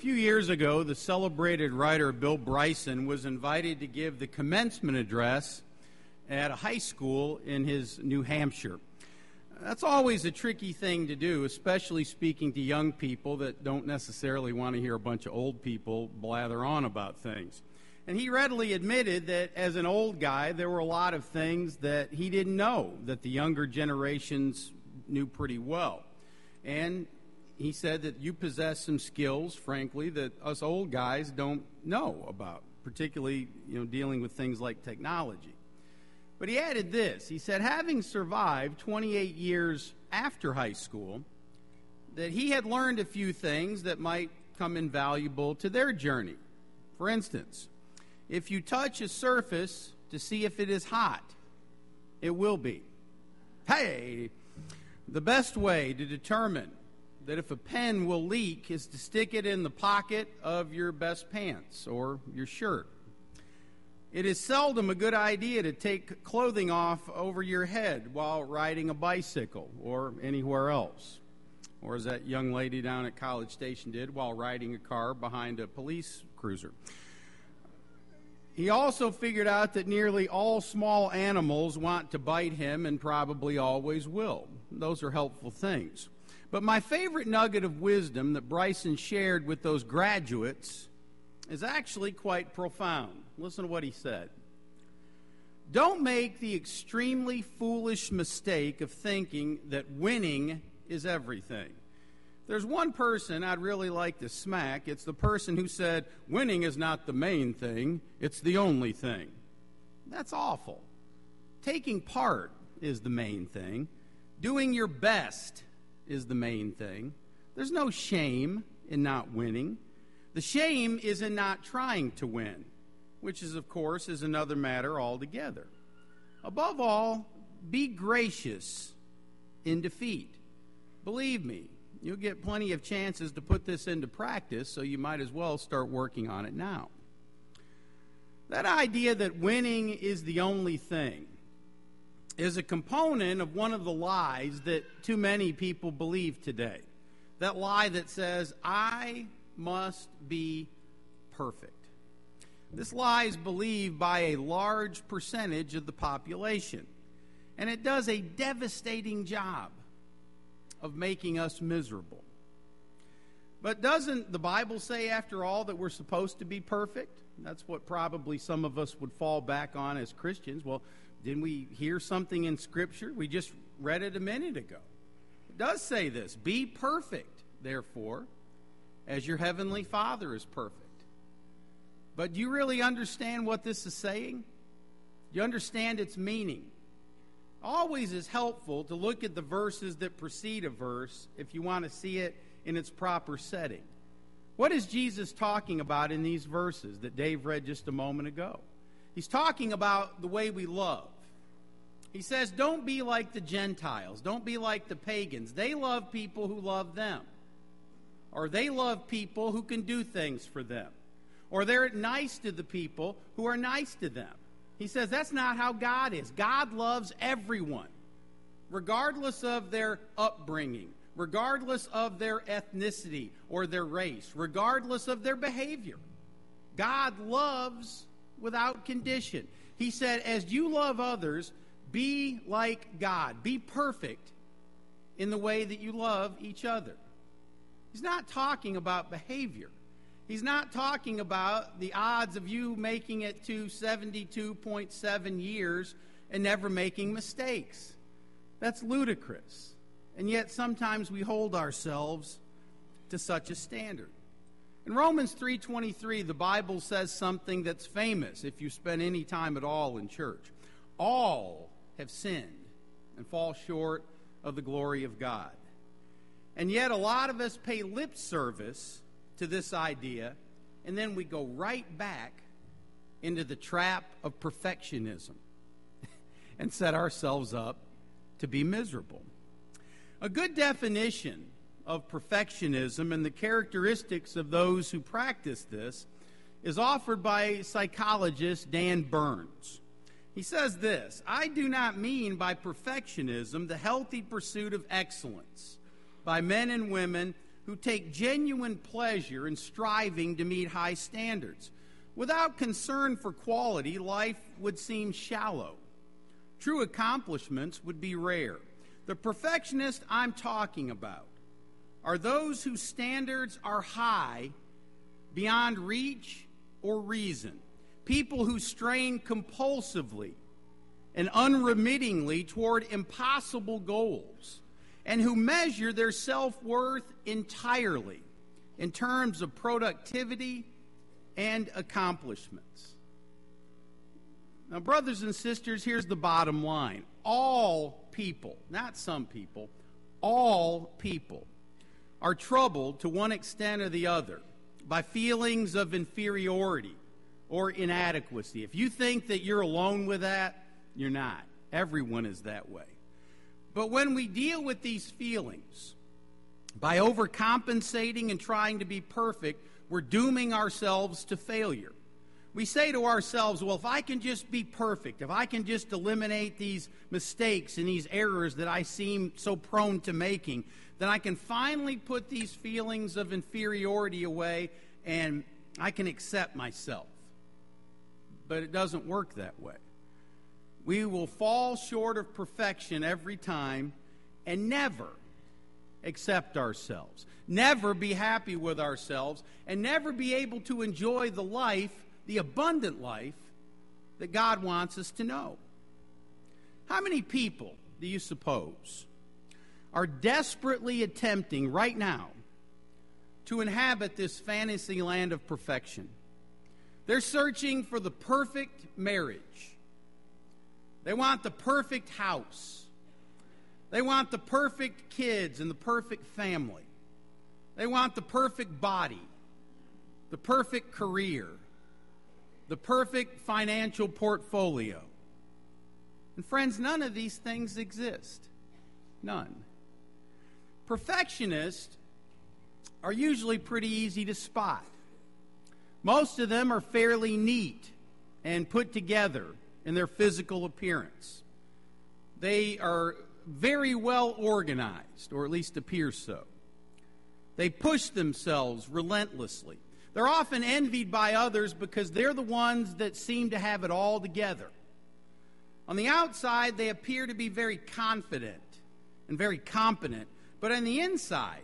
few years ago, the celebrated writer Bill Bryson was invited to give the commencement address at a high school in his New Hampshire. That's always a tricky thing to do, especially speaking to young people that don't necessarily want to hear a bunch of old people blather on about things. And he readily admitted that as an old guy, there were a lot of things that he didn't know that the younger generations knew pretty well. And he said that you possess some skills, frankly, that us old guys don't know about, particularly, dealing with things like technology. But he added this. He said, having survived 28 years after high school, that he had learned a few things that might come invaluable to their journey. For instance, if you touch a surface to see if it is hot, it will be. Hey, the best way to determine that if a pen will leak is to stick it in the pocket of your best pants or your shirt. It is seldom a good idea to take clothing off over your head while riding a bicycle or anywhere else, or as that young lady down at College Station did while riding a car behind a police cruiser. He also figured out that nearly all small animals want to bite him and probably always will. Those are helpful things. But my favorite nugget of wisdom that Bryson shared with those graduates is actually quite profound. Listen to what he said. Don't make the extremely foolish mistake of thinking that winning is everything. There's one person I'd really like to smack. It's the person who said, winning is not the main thing, it's the only thing. That's awful. Taking part is the main thing. Doing your best is the main thing. There's no shame in not winning. The shame is in not trying to win, which is, of course, is another matter altogether. Above all, be gracious in defeat. Believe me, you'll get plenty of chances to put this into practice, so you might as well start working on it now. That idea that winning is the only thing is a component of one of the lies that too many people believe today. That lie that says, I must be perfect. This lie is believed by a large percentage of the population, and it does a devastating job of making us miserable. But doesn't the Bible say, after all, that we're supposed to be perfect? That's what probably some of us would fall back on as Christians. Well, didn't we hear something in Scripture? We just read it a minute ago. It does say this, be perfect, therefore, as your heavenly Father is perfect. But do you really understand what this is saying? Do you understand its meaning? Always is helpful to look at the verses that precede a verse if you want to see it in its proper setting. What is Jesus talking about in these verses that Dave read just a moment ago? He's talking about the way we love. He says, don't be like the Gentiles. Don't be like the pagans. They love people who love them. Or they love people who can do things for them. Or they're nice to the people who are nice to them. He says that's not how God is. God loves everyone, regardless of their upbringing, regardless of their ethnicity or their race, regardless of their behavior. God loves without condition. He said, as you love others, be like God. Be perfect in the way that you love each other. He's not talking about behavior. He's not talking about the odds of you making it to 72.7 years and never making mistakes. That's ludicrous. And yet sometimes we hold ourselves to such a standard. In Romans 3:23, the Bible says something that's famous if you spend any time at all in church. All have sinned and fall short of the glory of God. And yet a lot of us pay lip service to this idea, and then we go right back into the trap of perfectionism and set ourselves up to be miserable. A good definition of perfectionism and the characteristics of those who practice this is offered by psychologist Dan Burns. He says this, I do not mean by perfectionism the healthy pursuit of excellence by men and women who take genuine pleasure in striving to meet high standards. Without concern for quality, life would seem shallow. True accomplishments would be rare. The perfectionists I'm talking about are those whose standards are high beyond reach or reason. People who strain compulsively and unremittingly toward impossible goals, and who measure their self-worth entirely in terms of productivity and accomplishments. Now, brothers and sisters, here's the bottom line. All people, not some people, all people are troubled to one extent or the other by feelings of inferiority or inadequacy. If you think that you're alone with that, you're not. Everyone is that way. But when we deal with these feelings by overcompensating and trying to be perfect, we're dooming ourselves to failure. We say to ourselves, well, if I can just be perfect, if I can just eliminate these mistakes and these errors that I seem so prone to making, then I can finally put these feelings of inferiority away and I can accept myself. But it doesn't work that way. We will fall short of perfection every time and never accept ourselves, never be happy with ourselves, and never be able to enjoy the life, the abundant life, that God wants us to know. How many people do you suppose are desperately attempting right now to inhabit this fantasy land of perfection? They're searching for the perfect marriage. They want the perfect house. They want the perfect kids and the perfect family. They want the perfect body, the perfect career, the perfect financial portfolio. And friends, none of these things exist. None. Perfectionists are usually pretty easy to spot. Most of them are fairly neat and put together in their physical appearance. They are very well organized, or at least appear so. They push themselves relentlessly. They're often envied by others because they're the ones that seem to have it all together. On the outside, they appear to be very confident and very competent, but on the inside,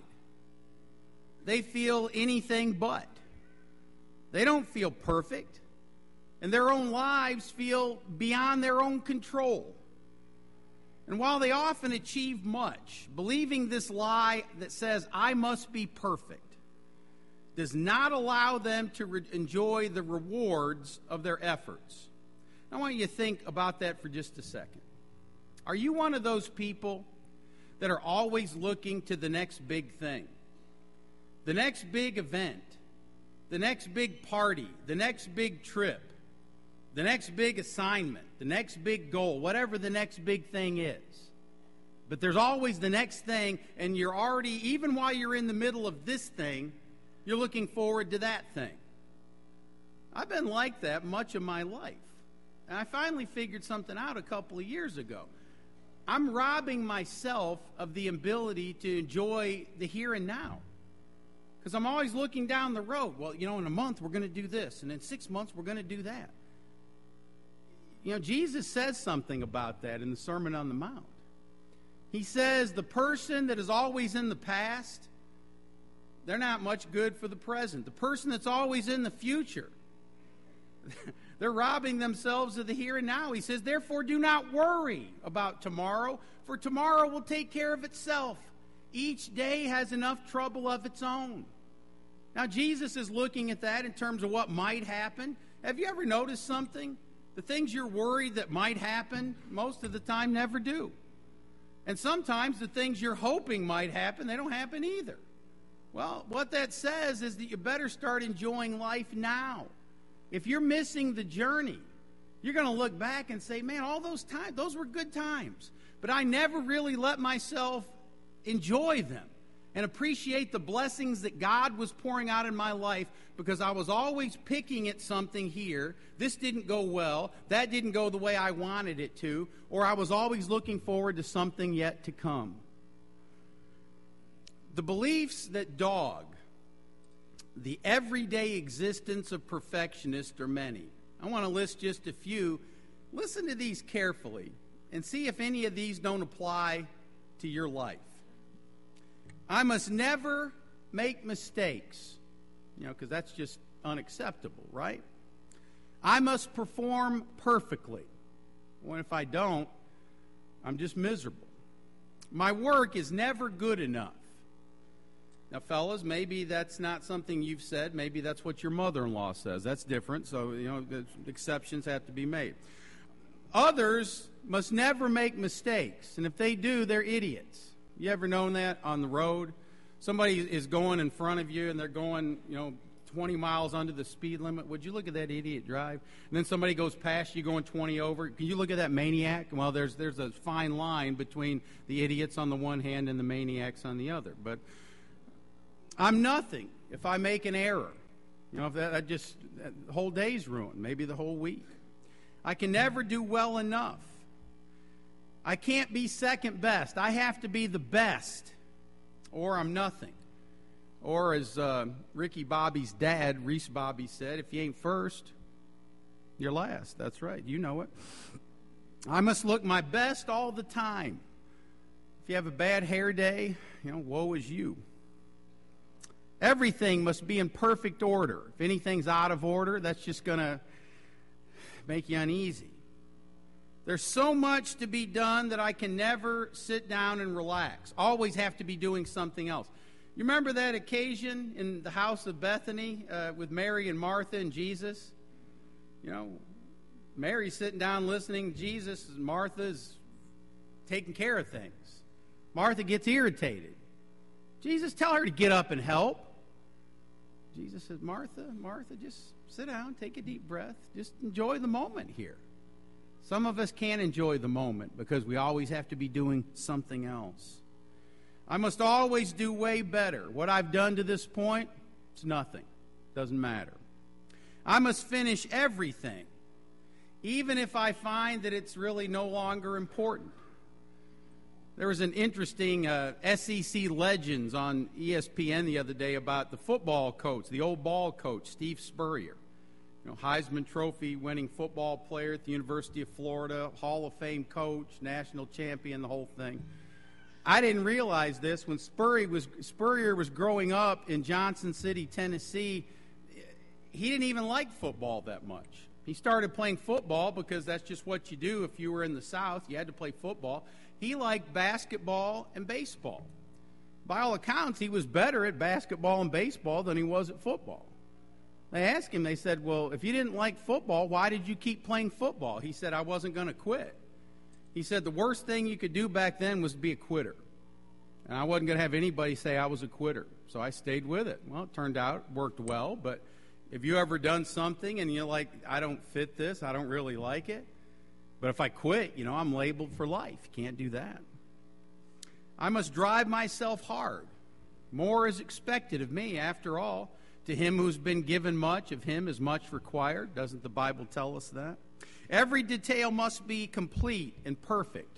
they feel anything but. They don't feel perfect, and their own lives feel beyond their own control. And while they often achieve much, believing this lie that says, I must be perfect, does not allow them to enjoy the rewards of their efforts. I want you to think about that for just a second. Are you one of those people that are always looking to the next big thing, the next big event, the next big party, the next big trip, the next big assignment, the next big goal, whatever the next big thing is? But there's always the next thing, and you're already, even while you're in the middle of this thing, you're looking forward to that thing. I've been like that much of my life. And I finally figured something out a couple of years ago. I'm robbing myself of the ability to enjoy the here and now. Because I'm always looking down the road. Well, in a month we're going to do this, and in 6 months we're going to do that. Jesus says something about that in the Sermon on the Mount. He says the person that is always in the past, they're not much good for the present. The person that's always in the future, they're robbing themselves of the here and now. He says, therefore, do not worry about tomorrow, for tomorrow will take care of itself. Each day has enough trouble of its own. Now, Jesus is looking at that in terms of what might happen. Have you ever noticed something? The things you're worried that might happen, most of the time never do. And sometimes the things you're hoping might happen, they don't happen either. Well, what that says is that you better start enjoying life now. If you're missing the journey, you're going to look back and say, man, all those times, those were good times. But I never really let myself enjoy them and appreciate the blessings that God was pouring out in my life because I was always picking at something here. This didn't go well. That didn't go the way I wanted it to. Or I was always looking forward to something yet to come. The beliefs that dog the everyday existence of perfectionists are many. I want to list just a few. Listen to these carefully and see if any of these don't apply to your life. I must never make mistakes, because that's just unacceptable, right? I must perform perfectly. Well, if I don't, I'm just miserable. My work is never good enough. Now, fellas, maybe that's not something you've said. Maybe that's what your mother-in-law says. That's different, so, exceptions have to be made. Others must never make mistakes, and if they do, they're idiots. You ever known that on the road? Somebody is going in front of you, and they're going, 20 miles under the speed limit. Would you look at that idiot drive? And then somebody goes past you going 20 over. Can you look at that maniac? Well, there's a fine line between the idiots on the one hand and the maniacs on the other. But I'm nothing if I make an error. If that the whole day's ruined, maybe the whole week. I can never do well enough. I can't be second best. I have to be the best, or I'm nothing. Or as Ricky Bobby's dad, Reese Bobby, said, if you ain't first, you're last. That's right. You know it. I must look my best all the time. If you have a bad hair day, woe is you. Everything must be in perfect order. If anything's out of order, that's just going to make you uneasy. There's so much to be done that I can never sit down and relax. Always have to be doing something else. You remember that occasion in the house of Bethany with Mary and Martha and Jesus? Mary's sitting down listening to Jesus, and Martha's taking care of things. Martha gets irritated. Jesus, tell her to get up and help. Jesus says, Martha, just sit down, take a deep breath. Just enjoy the moment here. Some of us can't enjoy the moment because we always have to be doing something else. I must always do way better. What I've done to this point, it's nothing. Doesn't matter. I must finish everything, even if I find that it's really no longer important. There was an interesting SEC Legends on ESPN the other day about the football coach, the old ball coach, Steve Spurrier. Heisman Trophy winning football player at the University of Florida, Hall of Fame coach, national champion, the whole thing. I didn't realize this. When Spurrier was growing up in Johnson City, Tennessee, he didn't even like football that much. He started playing football because that's just what you do if you were in the South. You had to play football. He liked basketball and baseball. By all accounts, he was better at basketball and baseball than he was at football. They asked him, they said, well, if you didn't like football, why did you keep playing football? He said, I wasn't going to quit. He said the worst thing you could do back then was be a quitter. And I wasn't going to have anybody say I was a quitter. So I stayed with it. Well, it turned out it worked well. But if you ever done something and you're like, I don't fit this, I don't really like it. But if I quit, I'm labeled for life. You can't do that. I must drive myself hard. More is expected of me, after all. To him who's been given much, of him is much required. Doesn't the Bible tell us that? Every detail must be complete and perfect,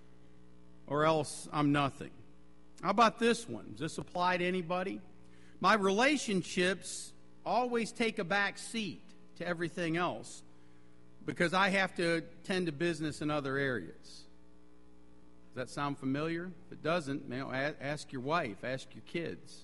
or else I'm nothing. How about this one? Does this apply to anybody? My relationships always take a back seat to everything else because I have to tend to business in other areas. Does that sound familiar? If it doesn't, ask your wife, ask your kids.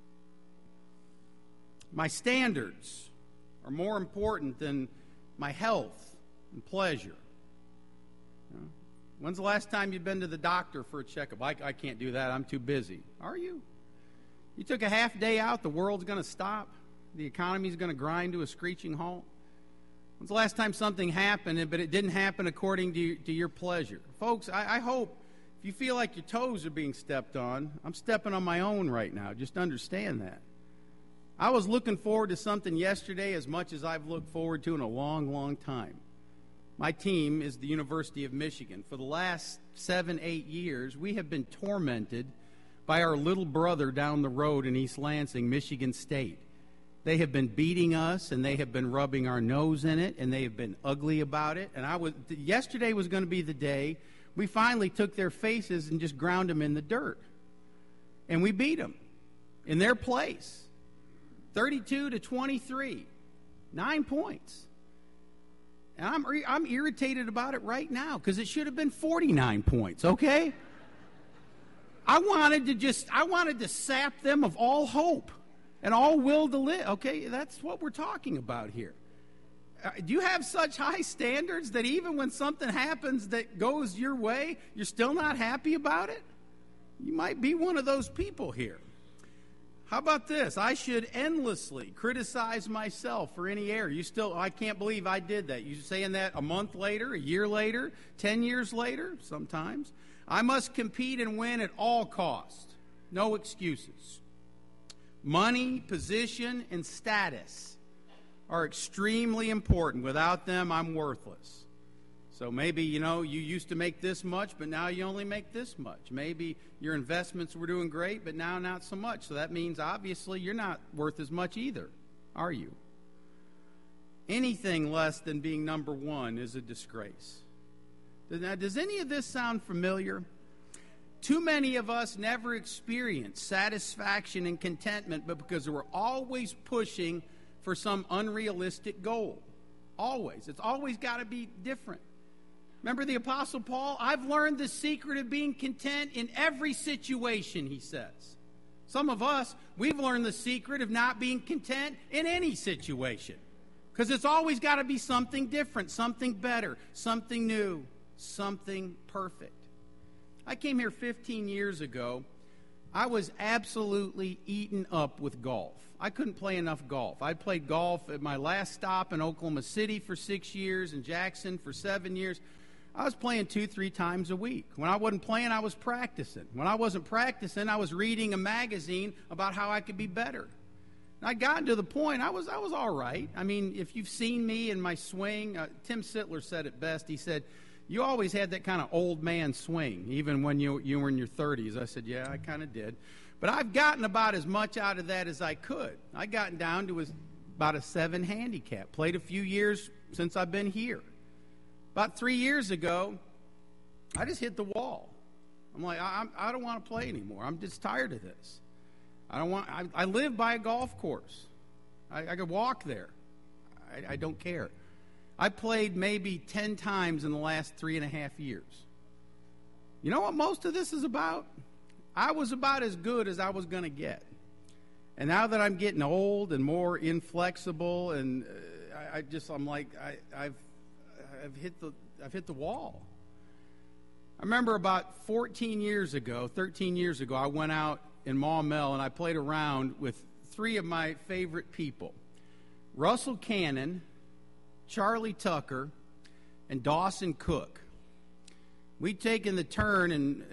My standards are more important than my health and pleasure. When's the last time you've been to the doctor for a checkup? I can't do that. I'm too busy. Are you? You took a half day out, the world's going to stop. The economy's going to grind to a screeching halt. When's the last time something happened, but it didn't happen according to your pleasure? Folks, I hope if you feel like your toes are being stepped on, I'm stepping on my own right now. Just understand that. I was looking forward to something yesterday as much as I've looked forward to in a long, long time. My team is the University of Michigan. For the last 7-8 years, we have been tormented by our little brother down the road in East Lansing, Michigan State. They have been beating us, and they have been rubbing our nose in it, and they have been ugly about it. And yesterday was going to be the day we finally took their faces and just ground them in the dirt. and we beat them in their place, 32-23, 9 points. And I'm irritated about it right now because it should have been 49 points, okay? I wanted to sap them of all hope and all will to live, okay? That's what we're talking about here. Do you have such high standards that even when something happens that goes your way, you're still not happy about it? You might be one of those people here. How about this? I should endlessly criticize myself for any error. I can't believe I did that. You saying that a month later, a year later, 10 years later, sometimes. I must compete and win at all costs. No excuses. Money, position, and status are extremely important. Without them, I'm worthless. So maybe, you used to make this much, but now you only make this much. Maybe your investments were doing great, but now not so much. So that means, obviously, you're not worth as much either, are you? Anything less than being number one is a disgrace. Now, does any of this sound familiar? Too many of us never experience satisfaction and contentment, but because we're always pushing for some unrealistic goal. Always. It's always got to be different. Remember the Apostle Paul? I've learned the secret of being content in every situation, he says. Some of us, we've learned the secret of not being content in any situation. Because it's always got to be something different, something better, something new, something perfect. I came here 15 years ago. I was absolutely eaten up with golf. I couldn't play enough golf. I played golf at my last stop in Oklahoma City for 6 years, in Jackson for 7 years. I was playing 2-3 times a week. When I wasn't playing, I was practicing. When I wasn't practicing, I was reading a magazine about how I could be better. And I'd gotten to the point, I was all right. I mean, if you've seen me in my swing, Tim Sittler said it best. He said, you always had that kind of old man swing, even when you were in your 30s. I said, yeah, I kind of did. But I've gotten about as much out of that as I could. I've gotten down to about a 7 handicap. Played a few years since I've been here. About 3 years ago, I just hit the wall. I'm like, I don't want to play anymore. I'm just tired of this. I live by a golf course. I could walk there. I don't care. I played maybe 10 times in the last 3.5 years. You know what most of this is about? I was about as good as I was going to get. And now that I'm getting old and more inflexible, and I'm like, I've hit the wall. I remember about 13 years ago, I went out in Maumelle and I played around with 3 of my favorite people. Russell Cannon, Charlie Tucker, and Dawson Cook. We'd taken the turn, and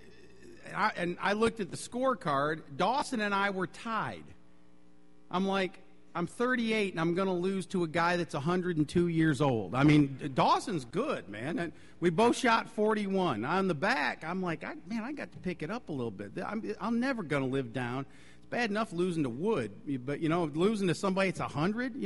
I looked at the scorecard. Dawson and I were tied. I'm like, I'm 38, and I'm going to lose to a guy that's 102 years old. I mean, Dawson's good, man. And we both shot 41. On the back, I'm like, I got to pick it up a little bit. I'm never going to live down. It's bad enough losing to Wood, but, losing to somebody that's 100,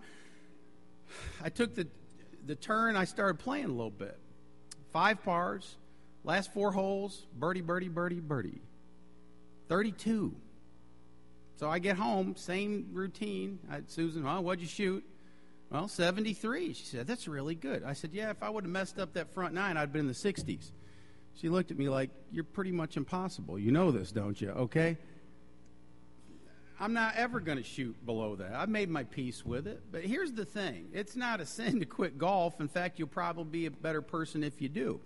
I took the turn. I started playing a little bit. 5 pars, last 4 holes, birdie, birdie, birdie, birdie. 32. So I get home, same routine. Susan, well, what'd you shoot? Well, 73. She said, that's really good. I said, yeah, if I would have messed up that front 9, I'd been in the 60s. She looked at me like, you're pretty much impossible. You know this, don't you? Okay? I'm not ever going to shoot below that. I've made my peace with it. But here's the thing. It's not a sin to quit golf. In fact, you'll probably be a better person if you do.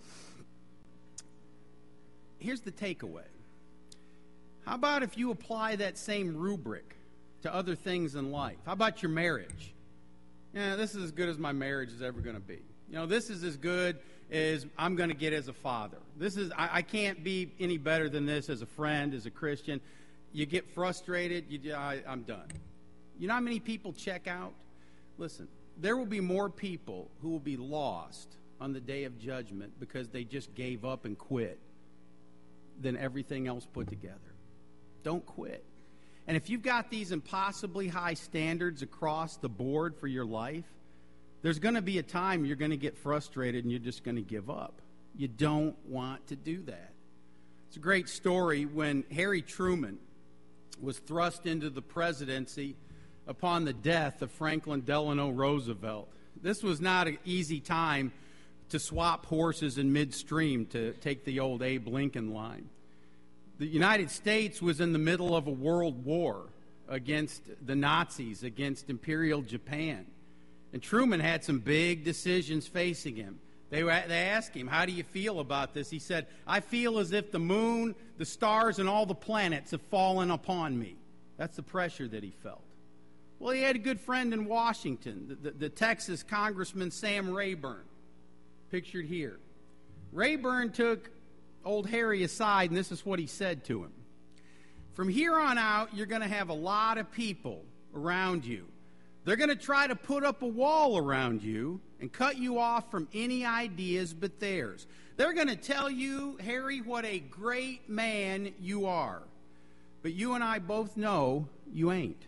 Here's the takeaway. How about if you apply that same rubric to other things in life? How about your marriage? Yeah, this is as good as my marriage is ever going to be. This is as good as I'm going to get as a father. I can't be any better than this as a friend, as a Christian. You get frustrated, I'm done. You know how many people check out? Listen, there will be more people who will be lost on the day of judgment because they just gave up and quit than everything else put together. Don't quit. And if you've got these impossibly high standards across the board for your life, there's going to be a time you're going to get frustrated and you're just going to give up. You don't want to do that. It's a great story when Harry Truman was thrust into the presidency upon the death of Franklin Delano Roosevelt. This was not an easy time to swap horses in midstream, to take the old Abe Lincoln line. The United States was in the middle of a world war against the Nazis, against Imperial Japan. And Truman had some big decisions facing him. They asked him, how do you feel about this? He said, I feel as if the moon, the stars, and all the planets have fallen upon me. That's the pressure that he felt. Well, he had a good friend in Washington, the Texas Congressman Sam Rayburn, pictured here. Rayburn took old Harry aside, and this is what he said to him. From here on out, you're going to have a lot of people around you. They're going to try to put up a wall around you and cut you off from any ideas but theirs. They're going to tell you, Harry, what a great man you are. But you and I both know you ain't.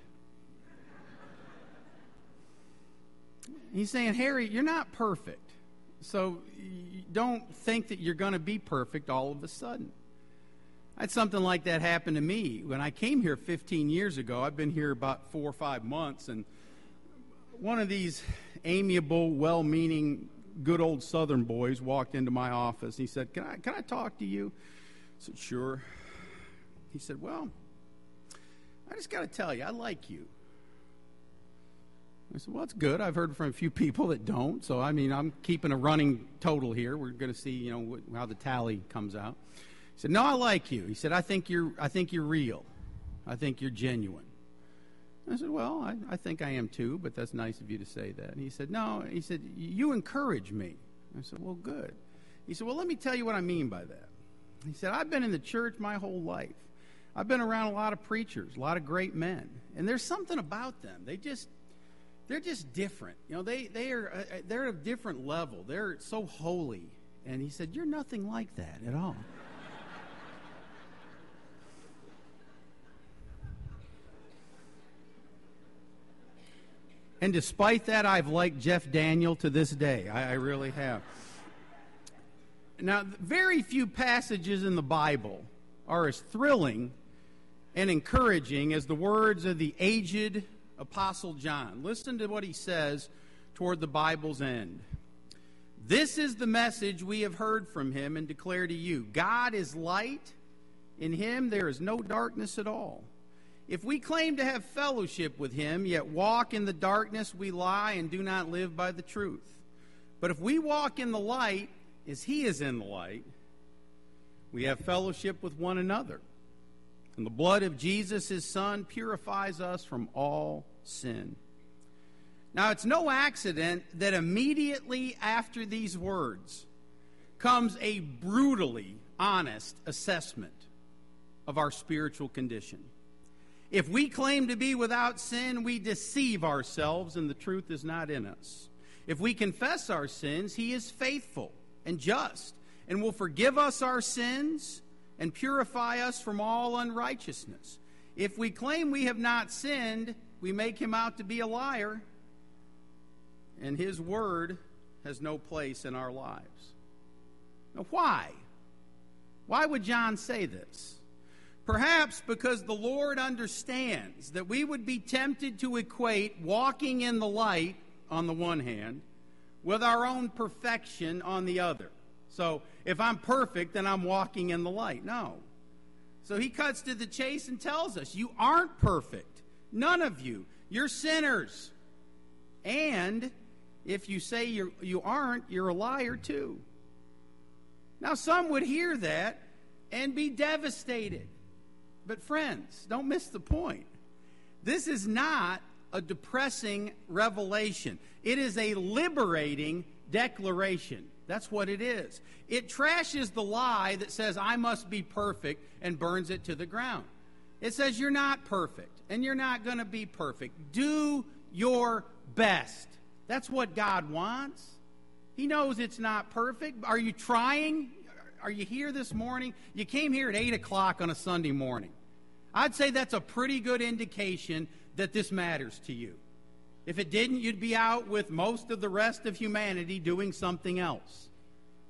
He's saying, Harry, you're not perfect. So don't think that you're going to be perfect all of a sudden. I had something like that happen to me. When I came here 15 years ago, I've been here about 4 or 5 months, and one of these amiable, well-meaning, good old Southern boys walked into my office. He said, can I talk to you? I said, sure. He said, well, I just got to tell you, I like you. I said, well, that's good. I've heard from a few people that don't. So, I mean, I'm keeping a running total here. We're going to see, how the tally comes out. He said, no, I like you. He said, I think you're real. I think you're genuine. I said, well, I think I am too, but that's nice of you to say that. And he said, no. He said, you encourage me. I said, well, good. He said, well, let me tell you what I mean by that. He said, I've been in the church my whole life. I've been around a lot of preachers, a lot of great men. And there's something about them. They're just different. They're at a different level. They're so holy. And he said, you're nothing like that at all. And despite that, I've liked Jeff Daniel to this day. I really have. Now, very few passages in the Bible are as thrilling and encouraging as the words of the aged Apostle John. Listen to what he says toward the Bible's end. This is the message we have heard from him and declare to you. God is light. In him there is no darkness at all. If we claim to have fellowship with him, yet walk in the darkness, we lie and do not live by the truth. But if we walk in the light, as he is in the light, we have fellowship with one another. And the blood of Jesus, his Son, purifies us from all sin. Now, it's no accident that immediately after these words comes a brutally honest assessment of our spiritual condition. If we claim to be without sin, we deceive ourselves and the truth is not in us. If we confess our sins, he is faithful and just and will forgive us our sins and purify us from all unrighteousness. If we claim we have not sinned, we make him out to be a liar, and his word has no place in our lives. Now, why? Why would John say this? Perhaps because the Lord understands that we would be tempted to equate walking in the light on the one hand with our own perfection on the other. So if I'm perfect, then I'm walking in the light. No. So he cuts to the chase and tells us, you aren't perfect. None of you. You're sinners. And if you say you aren't, you're a liar too. Now some would hear that and be devastated. But friends, don't miss the point. This is not a depressing revelation. It is a liberating declaration. That's what it is. It trashes the lie that says, I must be perfect, and burns it to the ground. It says, you're not perfect, and you're not going to be perfect. Do your best. That's what God wants. He knows it's not perfect. Are you trying? Are you here this morning? You came here at 8 o'clock on a Sunday morning. I'd say that's a pretty good indication that this matters to you. If it didn't, you'd be out with most of the rest of humanity doing something else.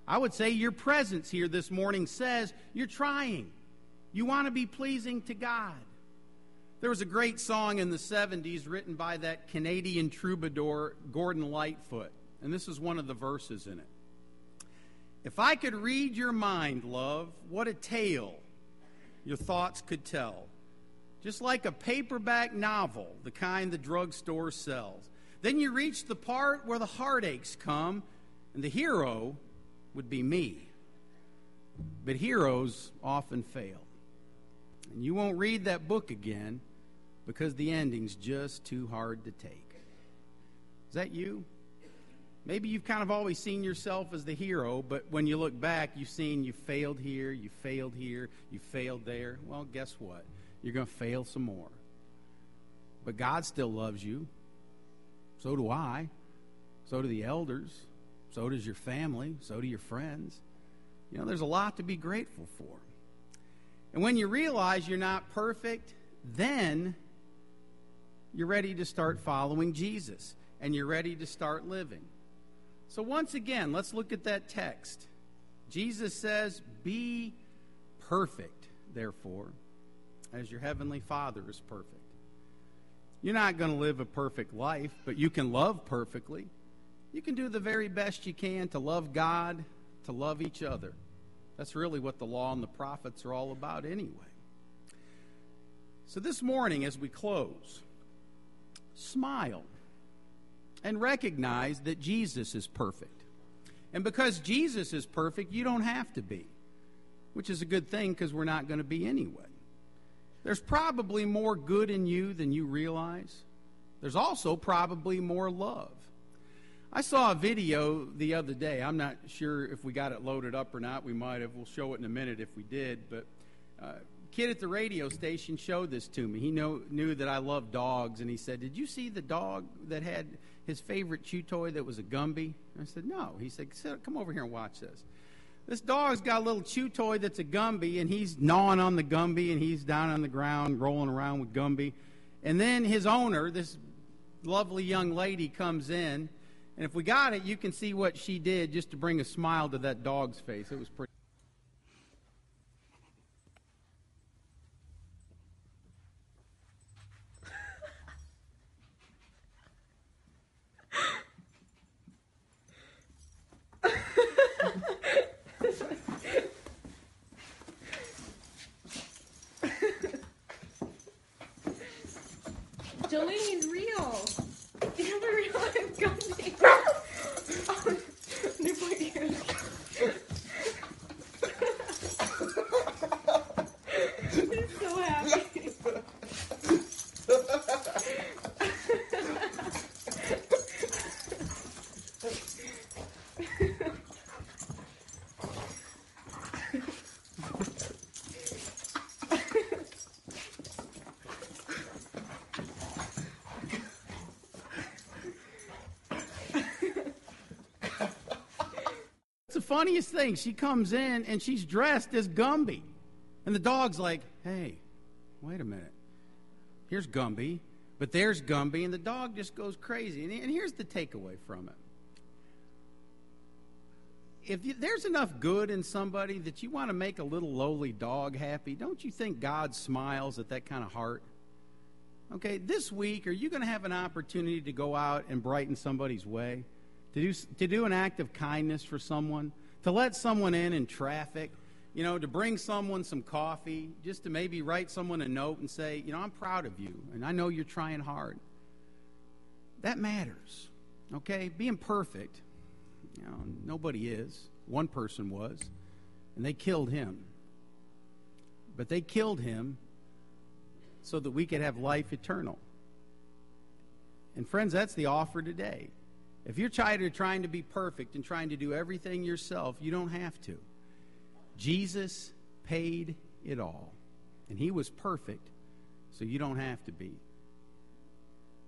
I would say your presence here this morning says you're trying. You want to be pleasing to God. There was a great song in the 70s written by that Canadian troubadour Gordon Lightfoot, and this is one of the verses in it. If I could read your mind, love, what a tale your thoughts could tell. Just like a paperback novel, the kind the drugstore sells. Then you reach the part where the heartaches come, and the hero would be me. But heroes often fail. And you won't read that book again because the ending's just too hard to take. Is that you? Maybe you've kind of always seen yourself as the hero, but when you look back, you've seen you failed here, you failed there. Well, guess what? You're going to fail some more. But God still loves you. So do I. So do the elders. So does your family. So do your friends. You know, there's a lot to be grateful for. And when you realize you're not perfect, then you're ready to start following Jesus. And you're ready to start living. So once again, let's look at that text. Jesus says, be perfect, therefore, as your heavenly Father is perfect. You're not going to live a perfect life, but you can love perfectly. You can do the very best you can to love God, to love each other. That's really what the law and the prophets are all about anyway. So this morning, as we close, smile and recognize that Jesus is perfect. And because Jesus is perfect, you don't have to be, which is a good thing because we're not going to be anyway. There's probably more good in you than you realize. There's also probably more love. I saw a video the other day. I'm not sure if we got it loaded up or not. We might have. We'll show it in a minute if we did. But a kid at the radio station showed this to me. He knew that I love dogs, and he said, did you see the dog that had his favorite chew toy that was a Gumby? I said, no. He said, come over here and watch this. This dog's got a little chew toy that's a Gumby, and he's gnawing on the Gumby, and he's down on the ground rolling around with Gumby. And then his owner, this lovely young lady, comes in, and if we got it, you can see what she did just to bring a smile to that dog's face. It was pretty. Jolene's real. You have a real life Gumby. Oh, nipple ears. He's so happy. It's the funniest thing. She comes in and she's dressed as Gumby. And the dog's like, hey, wait a minute. Here's Gumby, but there's Gumby, and the dog just goes crazy. And here's the takeaway from it. If there's enough good in somebody that you want to make a little lowly dog happy, don't you think God smiles at that kind of heart? Okay, this week, are you going to have an opportunity to go out and brighten somebody's way? To do an act of kindness for someone? To let someone in traffic? You know, to bring someone some coffee? Just to maybe write someone a note and say, you know, I'm proud of you, and I know you're trying hard. That matters, okay? Being perfect, you know, nobody is. One person was, and they killed him. But they killed him so that we could have life eternal. And friends, that's the offer today. If you're tired of trying to be perfect and trying to do everything yourself, you don't have to. Jesus paid it all. And he was perfect, so you don't have to be.